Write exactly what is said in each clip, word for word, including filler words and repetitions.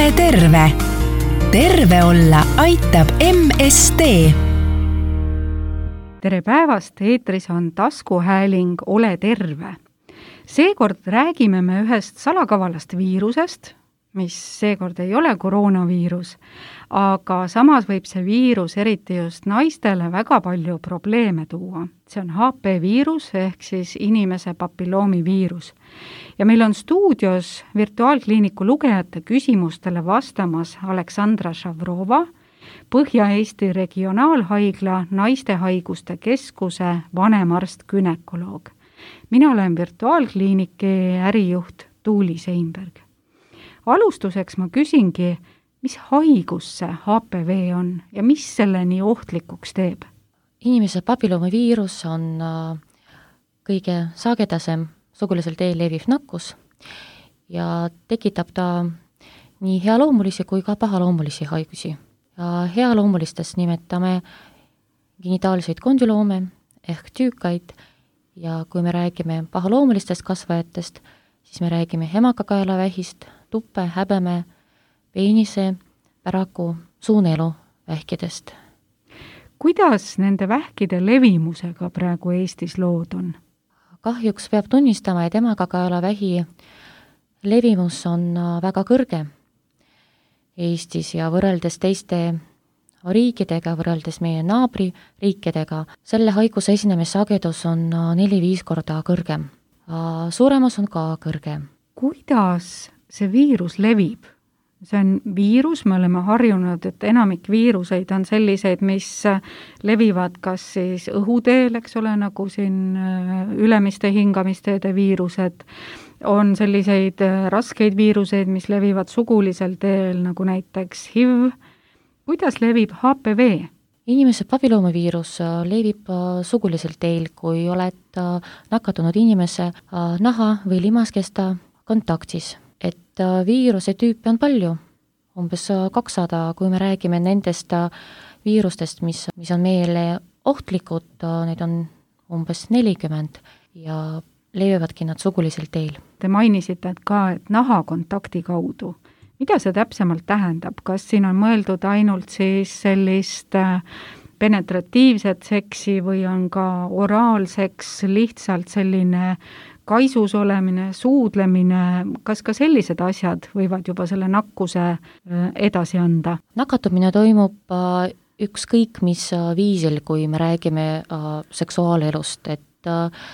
ole terve. terve olla aitab M S D. tere päevast, eetris on taskuhääling Ole terve. Seekord räägime me ühest salakavalast viirusest, mis seekord ei ole koroonaviirus, aga samas võib see viirus eriti just naistele väga palju probleeme tuua. See on H P viirus ehk siis inimese papilloomiviirus. Ja meil on stuudios virtuaalkliiniku lugejate küsimustele vastamas Aleksandra Šavrova, Põhja-Eesti Regionaalhaigla Naistehaiguste Keskuse vanemarst gynekoloog. Mina olen virtuaalkliiniki ärijuht Tuuli Seinberg. Alustuseks ma küsingi, mis haigus see H P V on ja mis selle nii ohtlikuks teeb? Inimese papilloomiviirus on kõige sagedasem sugulisel teel leviv nakkus ja tekitab ta nii healoomulisi kui ka pahaloomulisi haigusi. Ja healoomulistest nimetame genitaalseid kondyloome ehk tüükaid ja kui me räägime pahaloomulistest kasvajatest, siis me räägime emakakaelavähist, tuppe, häbeme, peenise, päraku, suuneelu vähkidest. Kuidas nende vähkide levimusega praegu Eestis lood on? Kahjuks peab tunnistama, et emakakaelavähi levimus on väga kõrge Eestis ja võrreldes teiste riikidega, võrreldes meie naabririikidega, selle haiguse esinemissagedus on neli-viis korda kõrgem. Suremus on ka kõrgem. Kuidas see viirus levib? See on viirus, me oleme harjunud, et enamik viiruseid on selliseid, mis levivad kas siis õhuteel, eks ole, nagu siin ülemiste hingamisteede viirused, on selliseid raskeid viiruseid, mis levivad sugulisel teel, nagu näiteks H I V. Kuidas levib H P V? Inimese papilloomiviirus levib sugulisel teel, kui oled nakatunud inimese naha või limaskesta kontaktis. Et viiruse tüüpi on palju, umbes kakssada, kui me räägime nendest viirustest, mis, mis on meile ohtlikud, need on umbes nelikümmend ja levivadki nad sugulisel teel. Te mainisite et ka, et nahakontakti kaudu. Mida see täpsemalt tähendab? Kas siin on mõeldud ainult siis sellist penetratiivset seksi või on ka oraalseks lihtsalt selline kaisus olemine, suudlemine, kas ka sellised asjad võivad juba selle nakkuse edasi anda? Nakatumine toimub ükskõik mis viisil, kui me räägime seksuaalelust, et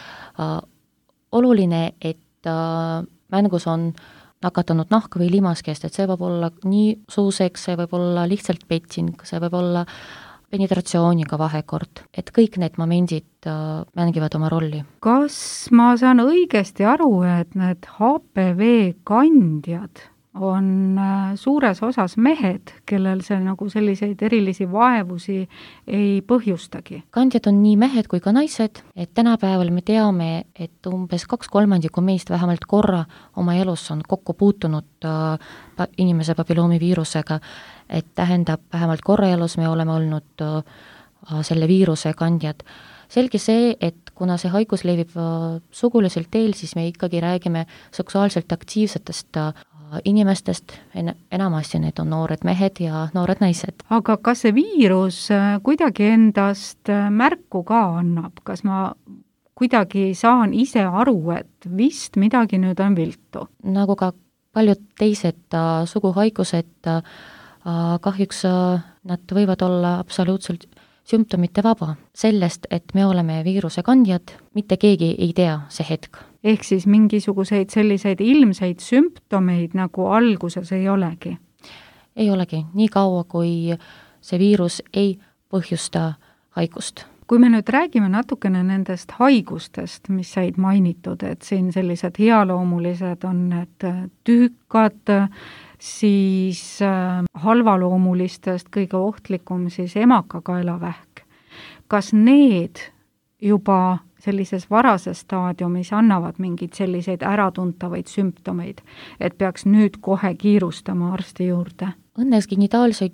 oluline, et mängus on nakatunud nahk või limaskest, et see võib olla nii suuseks, see võib olla lihtsalt petting, see võib olla penetratsiooniga vahekord, et kõik need momendid äh, mängivad oma rolli. Kas ma saan õigesti aru, et need H P V kandjad on äh, suures osas mehed, kellel see nagu selliseid erilisi vaevusi ei põhjustagi? Kandjad on nii mehed kui ka naised, et tänapäeval me teame, et umbes kaks kolmandikku meist vähemalt korra oma elus on kokku puutunud äh, inimese papilloomiviirusega, et tähendab, vähemalt korra elus me oleme olnud äh, selle viiruse kandjad. Selge see, et kuna see haigus levib äh, sugulisel teel, siis me ikkagi räägime seksuaalselt aktiivsetest äh, inimestest, en- enamasti need on noored mehed ja noored naised. Aga kas see viirus äh, kuidagi endast äh, märku ka annab? Kas ma kuidagi saan ise aru, et vist midagi nüüd on viltu? Nagu ka paljud teised äh, suguhaigused, äh, kahjuks nad võivad olla absoluutselt sümptomite vaba. Sellest, et me oleme viiruse kandjad, mitte keegi ei tea see hetk. Ehk siis mingisuguseid selliseid ilmseid sümptomeid nagu alguses ei olegi? Ei olegi, nii kaua kui see viirus ei põhjusta haigust. Kui me nüüd räägime natukene nendest haigustest, mis said mainitud, et siin sellised healoomulised on need tüükad, siis äh, halvaloomulistest kõige ohtlikum siis emakakaelavähk. Kas need juba sellises varases staadiumis annavad mingeid selliseid äratuntavaid sümptomeid, et peaks nüüd kohe kiirustama arsti juurde? Õnneks genitaalseid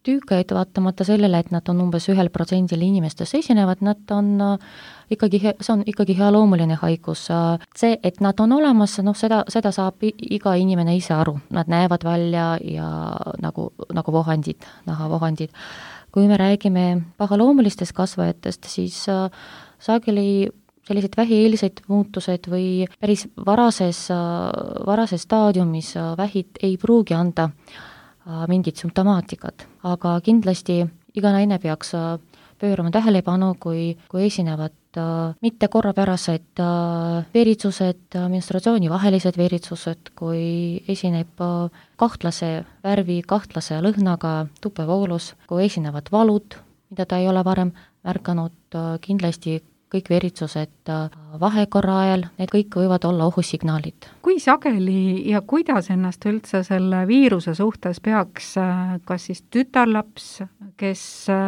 tüükeid, vaatamata sellele, et nad on umbes ühel protsendil inimestes esinevad, nad on ikkagi, see on ikkagi hea loomuline haigus. See, et nad on olemas, noh, seda, seda saab iga inimene ise aru. Nad näevad välja ja nagu, nagu vohandid, nahavohandid. Kui me räägime pahaloomulistest kasvajatest, siis sageli sellised vähieelseid muutused või päris varases, varases staadiumis vähid ei pruugi anda mingit sümptomaatikat, aga kindlasti iga naine peaks pöörama tähelepanu, kui, kui esinevad mitte korrapärased veritsused, menstruatsioonivahelised veritsused, kui esineb kahtlase värvi, kahtlase lõhnaga tupevoolus, kui esinevad valud, mida ta ei ole varem märganud, kindlasti kõik veritsused vahekorra ajal, need kõik võivad olla ohusignaalid. Kui sageli ja kuidas ennast üldse selle viiruse suhtes peaks kas siis tütarlaps, kes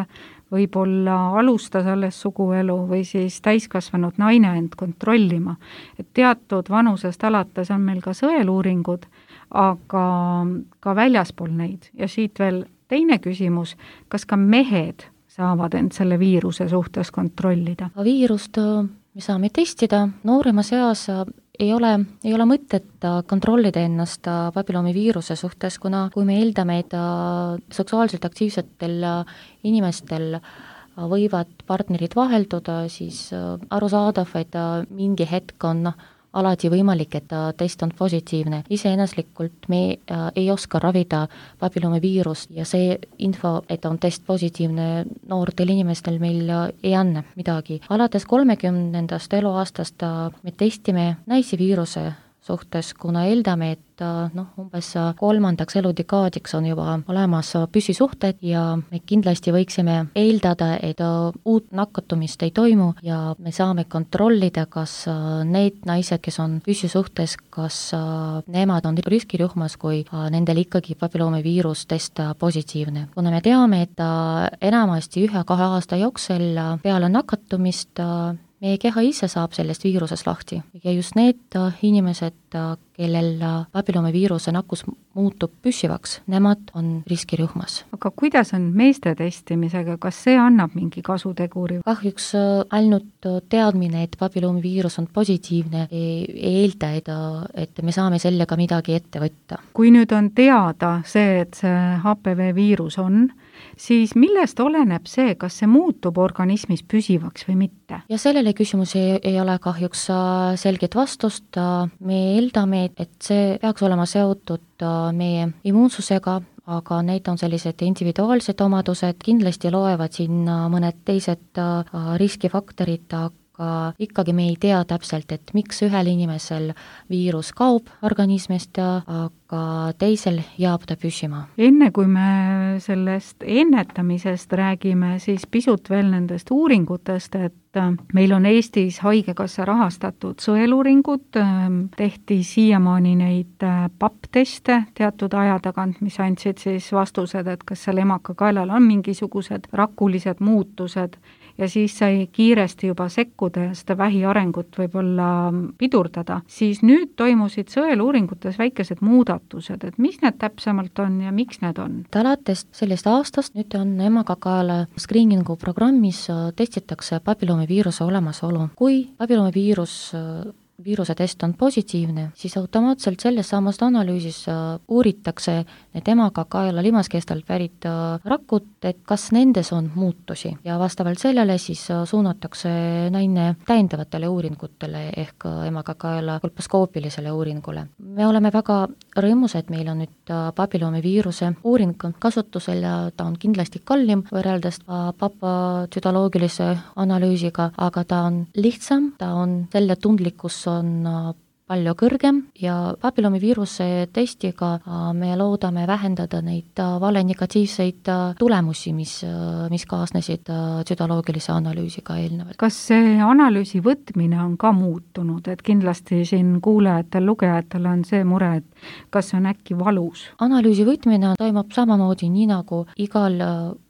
võib-olla alustas alles suguelu või siis täiskasvanud naine end kontrollima, et teatud vanusest alates on meil ka sõeluuringud, aga ka väljaspool neid ja siit veel teine küsimus, kas ka mehed saavad end selle viiruse suhtes kontrollida? Viirust me saame testida, nooremas eas ei ole, ei ole mõtet kontrollida ennast papilloomiviiruse suhtes, kuna kui me eeldame, et seksuaalselt aktiivsetel inimestel võivad partnerid vahelduda, siis arusaadav, et mingi hetk on alati võimalik, et test on positiivne. Iseeneslikult me äh, ei oska ravida papilloomiviirust ja see info, et on test positiivne noortel inimestel meil ei anna midagi. Alates kolmekümnendast eluaastast me testime naisi viiruse suhtes, kuna eeldame, et noh, umbes kolmandaks eludekaadiks on juba olemas püsisuhted ja me kindlasti võiksime eeldada, et uut nakatumist ei toimu ja me saame kontrollida, kas need naised, kes on püsisuhtes, kas nemad on riskirühmas, kui nendel ikkagi papilloomiviirus test positiivne. Kuna me teame, et enamasti ühe-kahe aasta jooksul peale nakatumist meie keha ise saab sellest viirusest lahti ja just need inimesed, kellel papilloomiviiruse nakkus muutub püsivaks, nemad on riskirühmas. Aga kuidas on meeste testimisega, kas see annab mingi kasuteguri? Kahjuks ainult teadmine, et papilloomiviirus on positiivne, ei eelda, et, et me saame sellega midagi ette võtta. Kui nüüd on teada see, et see H P V viirus on, siis millest oleneb see, kas see muutub organismis püsivaks või mitte? Ja sellele küsimus ei, ei ole kahjuks selget vastust. Me eeldame, et see peaks olema seotud meie immuunsusega, aga need on sellised individuaalsed omadused, kindlasti loevad siin mõned teised riskifaktorid, aga ikkagi me ei tea täpselt, et miks ühel inimesel viirus kaob organismist, aga teisel jääb ta püsima. Enne kui me sellest ennetamisest räägime, siis pisut veel nendest uuringutest, et meil on Eestis haigekassa rahastatud sõeluuringud, tehti siiamaani neid P A P-teste teatud aja tagant, mis andsid siis vastused, et kas seal emakakaelal on mingisugused rakulised muutused ja siis sai kiiresti juba sekkuda ja seda vähi arengut võib-olla pidurdada, siis nüüd toimusid sõeluuringutes väikesed muudatused, et mis need täpsemalt on ja miks need on? Alates sellest aastast nüüd on emakakaela screeningu programmis testitakse papilloomiviiruse olemasolu. Kui papilloomiviirus viiruse test on positiivne, siis automaatselt selles samast analüüsis uuritakse need emakakaela limaskestalt pärit rakud, et kas nendes on muutusi ja vastavalt sellele siis suunatakse naine täiendavatele uuringutele ehk emakakaela kolposkoopilisele uuringule. Me oleme väga rõõmus, et meil on nüüd papilloomiviiruse uuring kasutusel ja ta on kindlasti kallim võrreldes papatüdoloogilise analüüsiga, aga ta on lihtsam, ta on selle tundlikkus on palju kõrgem ja papilloomiviiruse testiga me loodame vähendada neid vale negatiivseid tulemusi, mis, mis kaasnesid tüdoloogilise analüüsiga eelnevalt. Kas see analüüsi võtmine on ka muutunud, et kindlasti siin kuulajatel, lugejatel on see mure, et kas on äkki valus? Analüüsi võtmine toimub samamoodi nii nagu igal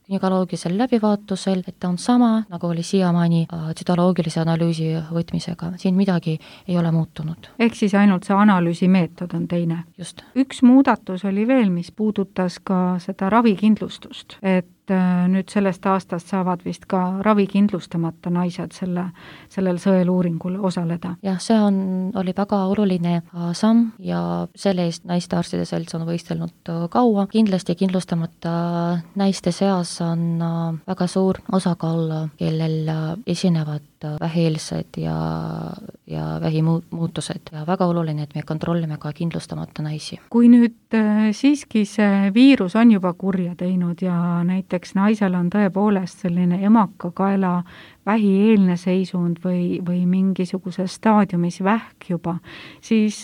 gümnakoloogilisel läbivaatusel, et ta on sama, nagu oli siiamaani tsütoloogilise analüüsi võtmisega, siin midagi ei ole muutunud. Ehk siis ainult see analüüsimeetod on teine. Just. Üks muudatus oli veel, mis puudutas ka seda ravikindlustust, et nüüd sellest aastast saavad vist ka ravikindlustamata naised selle, sellel sõeluuringul osaleda. Jah, see on, oli väga oluline samm ja selle eest naistearstide selts on võistelnud kaua. Kindlasti kindlustamata naiste seas on väga suur osakaal, kellel esinevad vähieelsed ja, ja vähimuutused ja väga oluline, et me kontrollime ka kindlustamata naisi. Kui nüüd siiski see viirus on juba kurja teinud ja näiteks naisel on tõepoolest selline emakakaela vähieelne seisund või, või mingisuguses staadiumis vähk juba, siis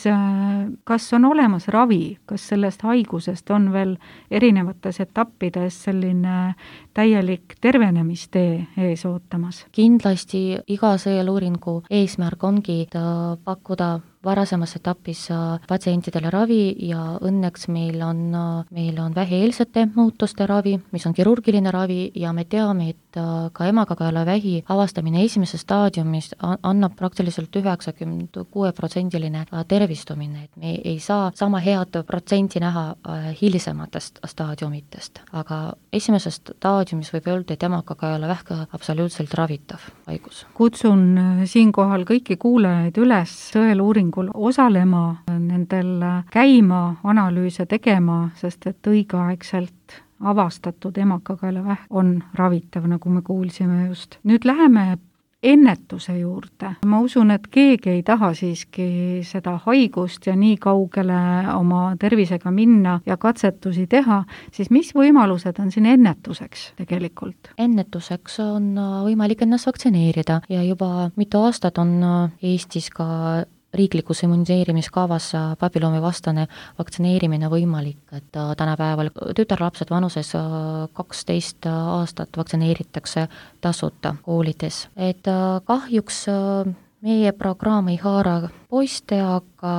kas on olemas ravi, kas sellest haigusest on veel erinevates etappides selline täielik tervenemistee ees ootamas? Kindlasti iga sõeluuringu eesmärk ongi pakkuda varasemas etapis patsientidele ravi ja õnneks meil on, meil on vähieelsete muutuste ravi, mis on kirurgiline ravi ja me teame, et ka emakakaela vähi avastamine esimeses staadiumis annab praktiliselt üheksakümmend kuus protsendiline tervistumine, et me ei saa sama head protsenti näha hilisematest staadiumitest, aga esimeses staadiumis võib öelda, et emakakaela vähk absoluutselt ravitav haigus. Kutsun siinkohal kõiki kuulajaid üles sõeluuringul osalema, nendel käima, analüüse tegema, sest et õigeaegselt avastatud emakakaela vähk on ravitav, nagu me kuulsime just. Nüüd läheme ennetuse juurde. Ma usun, et keegi ei taha siiski seda haigust ja nii kaugele oma tervisega minna ja katsetusi teha, siis mis võimalused on siin ennetuseks tegelikult? Ennetuseks on võimalik ennast vaktsineerida ja juba mitu aastat on Eestis ka riiklikus immuniseerimiskavas papilloomivastane vaktsineerimine võimalik, et tänapäeval tütarlapsed vanuses kaksteist aastat vaktsineeritakse tasuta koolides. Et kahjuks meie programm ei haara poiste, aga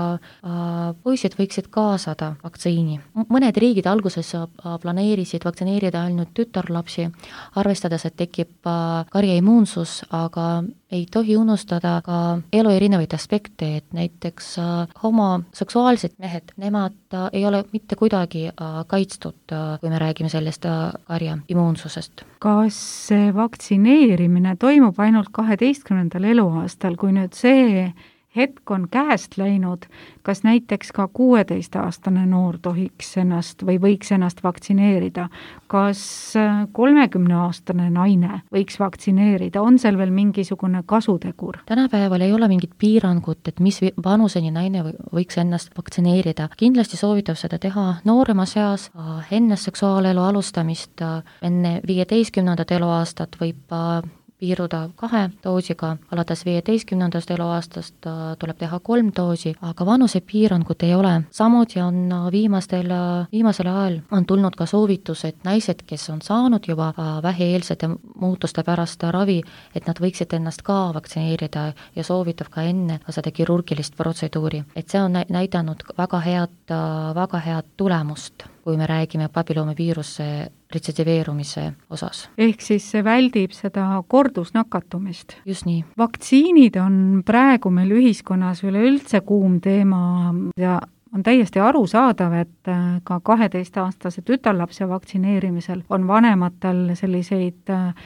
poisid võiksid kaasada vaktsiini. Mõned riigid alguses planeerisid vaktsineerida ainult tütarlapsi, arvestades, et tekib karjaimmuunsus, aga ei tohi unustada ka elu erinevaid aspekte, et näiteks homoseksuaalsed mehed, nemad ei ole mitte kuidagi kaitstud, kui me räägime sellest karjaimmuunsusest. Kas see vaktsineerimine toimub ainult kaheteistkümnendal eluaastal, kui nüüd see hetk on käest läinud, kas näiteks ka kuueteistaastane noor tohiks ennast või võiks ennast vaktsineerida? Kas kolmekümneaastane naine võiks vaktsineerida? On seal veel mingisugune kasutegur? Tänapäeval ei ole mingit piirangut, et mis vanuseni naine võiks ennast vaktsineerida. Kindlasti soovitab seda teha nooremas eas, enne seksuaalelu alustamist, enne viieteistkümnendat eluaastat võib piiruda kahe doosiga, alates viieteistkümnendast eluaastast tuleb teha kolm doosi, aga vanusepiirangut ei ole. Samuti on viimastel, viimasel ajal on tulnud ka soovitus, et naised, kes on saanud juba vähieelsete muutuste pärast ravi, et nad võiksid ennast ka vaktsineerida ja soovitav ka enne seda kirurgilist protseduuri. Et see on näidanud väga head, väga head tulemust, kui me räägime papilloomiviiruse retsidiveerumise osas. Ehk siis see väldib seda kordusnakatumist. Just nii. Vaktsiinid on praegu meil ühiskonnas üleüldse kuum teema ja on täiesti arusaadav, et ka kaheteistaastase tütarlapse vaktsineerimisel on vanematel selliseid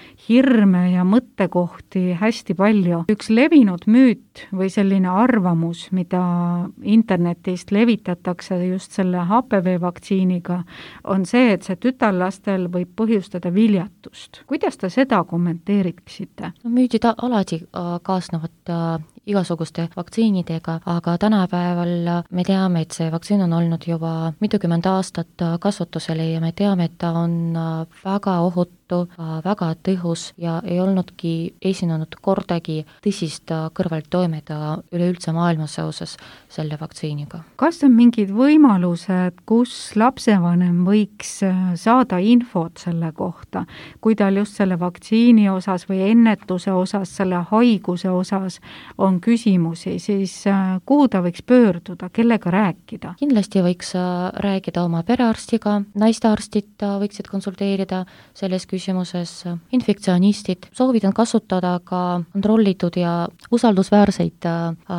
hirme ja mõttekohti hästi palju. Üks levinud müüt või selline arvamus, mida internetist levitatakse just selle H P V vaktsiiniga, on see, et see tütarlastel võib põhjustada viljatust. Kuidas te seda kommenteeriksite? No, müüdid alati kaasnevad igasuguste vaktsiinidega, aga tänapäeval me teame, et see vaktsiin on olnud juba mitukümmend aastat kasutusele ja me teame, et ta on väga ohutu, väga tõhus ja ei olnudki esinenud kordagi tõsist kõrvaltoimet üleüldse maailmas seoses selle vaktsiiniga. Kas on mingid võimalused, kus lapsevanem võiks saada infot selle kohta, kui tal just selle vaktsiini osas või ennetuse osas, selle haiguse osas on küsimusi, siis kuhu ta võiks pöörduda, kellega rääkida? Kindlasti võiks rääkida oma perearstiga, naistearstid võiksid konsulteerida selles küsimuses, infektsionistid, soovitan kasutada ka kontrollitud ja usaldusväärseid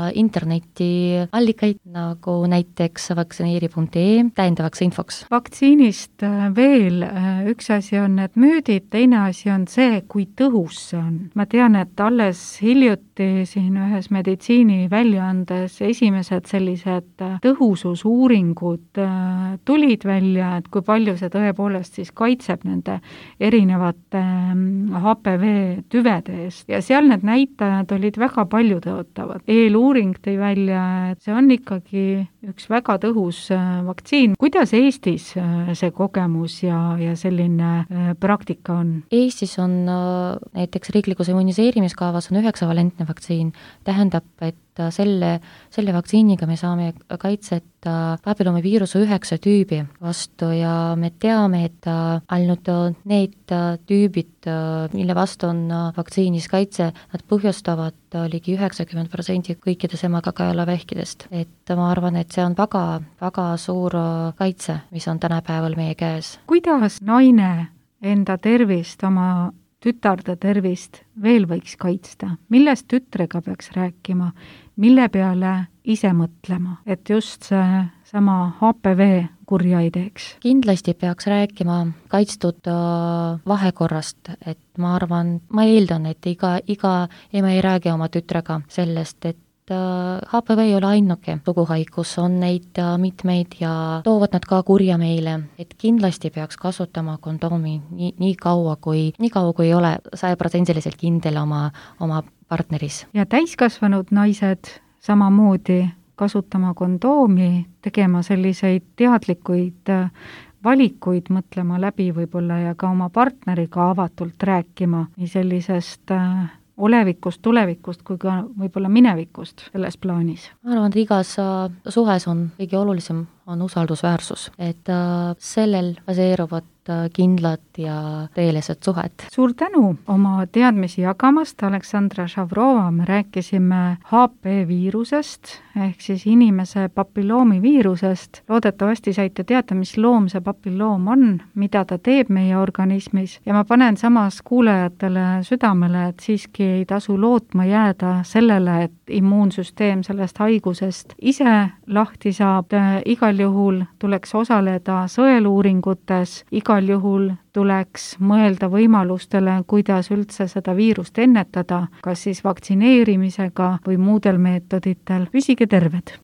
internetiallikaid, nagu näiteks vaktsineeri punkt ee täiendavaks infoks. Vaktsiinist veel üks asi on need müüdid, teine asi on see, kui tõhus see on. Ma tean, et alles hiljuti siin ühes meditsiini väljaandes esimesed sellised tõhususuuringud tulid välja, et kui palju see tõepoolest siis kaitseb nende erinevate H P V tüvede eest. Ja seal need näitajad olid väga palju tõotavad. Eeluuring tõi välja, et see on ikkagi üks väga tõhus vaktsiin. Kuidas Eestis see kogemus ja, ja selline praktika on? Eestis on näiteks riiklikus immuniseerimiskaavas on üheksavalentne vaktsiin, tähendab, et selle, selle vaktsiiniga me saame kaitset papilloomiviiruse üheksa tüübi vastu ja me teame, et ainult need tüübid, mille vastu on vaktsiinis kaitse, nad põhjustavad ligi üheksakümmend protsenti kõikidest emakakaelavähkidest. Et ma arvan, et see on väga, väga suur kaitse, mis on tänapäeval meie käes. Kuidas naine enda tervist, oma tütarde tervist veel võiks kaitsta? Millest tütrega peaks rääkima? Mille peale ise mõtlema, et just see sama H P V kurja ei teeks? Kindlasti peaks rääkima kaitstud vahekorrast, et ma arvan, ma eeldan, et iga, iga ema ei räägi oma tütrega sellest, et H P V ei ole ainuke suguhaigus, on neid mitmeid ja toovad nad ka kurja meile, et kindlasti peaks kasutama kondoomi nii, nii kaua, kui, nii kaua, kui ei ole sajaprotsendiliselt kindel oma, oma partneris. Ja täiskasvanud naised samamoodi kasutama kondoomi, tegema selliseid teadlikuid valikuid, mõtlema läbi võib-olla ja ka oma partneriga avatult rääkima nii sellisest olevikust, tulevikust kui ka võib-olla minevikust selles plaanis. Ma arvan, et igas suhes on kõige olulisem on usaldusväärsus, et sellel baseeruvad kindlad ja tõelised suhed. Suur tänu oma teadmisi jagamast, Aleksandra Šavrova, me rääkisime H P viirusest ehk siis inimese papilloomiviirusest. Loodetavasti saite teada, mis loom see papilloom on, mida ta teeb meie organismis ja ma panen samas kuulajatele südamele, et siiski ei tasu lootma jääda sellele, et immuunsüsteem sellest haigusest ise lahti saab. Igal juhul tuleks osaleda sõeluuringutes, igal juhul tuleks mõelda võimalustele, kuidas üldse seda viirust ennetada, kas siis vaktsineerimisega või muudel meetoditel. Püsige terved!